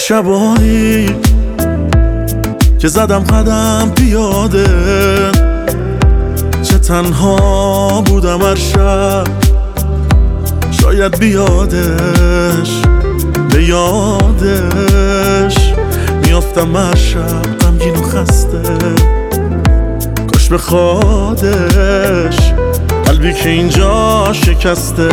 شبانی که زدم قدم پیاده، چه تنها بودم هر شب، شاید بیادش به یادش میافتم هر شب غمگین و خسته، کاش بخوادش قلبی که اینجا شکسته.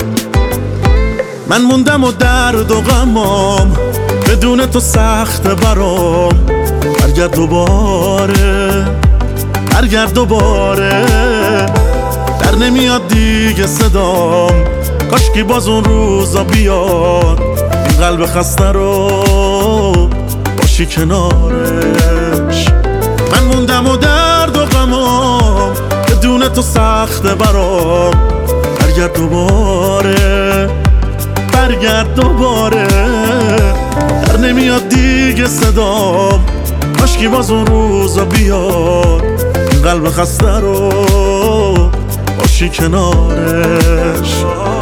من موندم و درد و غمام بدون تو سخته برام، برگرد دوباره برگرد دوباره، در نمیاد دیگه صدام، کاشکی باز اون روزا بیاد، این قلب خسته رو باشی کنارش. من موندم و درد و غمام بدون تو سخته برام، برگرد دوباره برگرد دوباره، در نمیاد دیگه صدام، کاشکی باز اون روزا بیاد، این قلب خسته رو باشی کنارش.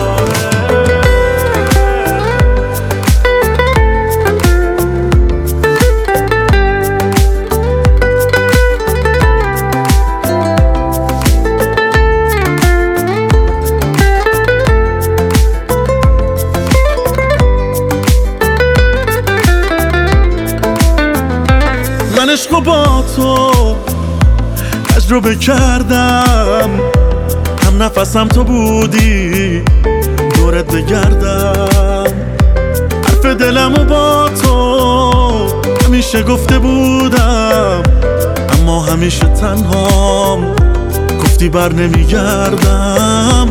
من عشقو با تو تجربه کردم، هم نفسم تو بودی دورت بگردم، حرف دلمو با تو همیشه گفته بودم، اما همیشه تنهام، گفتی بر نمیگردم.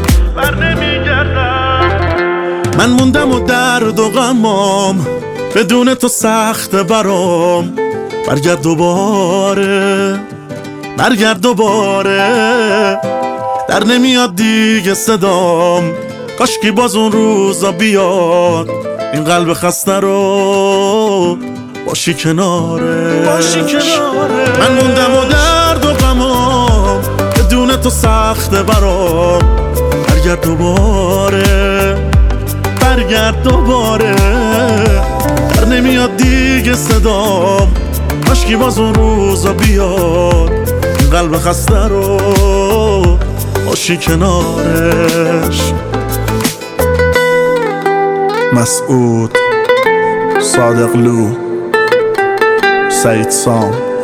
من موندم و درد و غمام بدون تو سخته برام، برگرد دوباره برگرد دوباره، در نمیاد دیگه صدام، کاشکی باز اون روزا بیاد، این قلب خسته رو باشی کنارش. من موندم و درد و غمام بدون تو سخته برام، برگرد دوباره برگرد دوباره، در نمیاد دیگه صدام، کاشکی باز اون روزا بیاد، این قلب خسته رو باشی کنارش. مسعود صادقلو، سعید سام.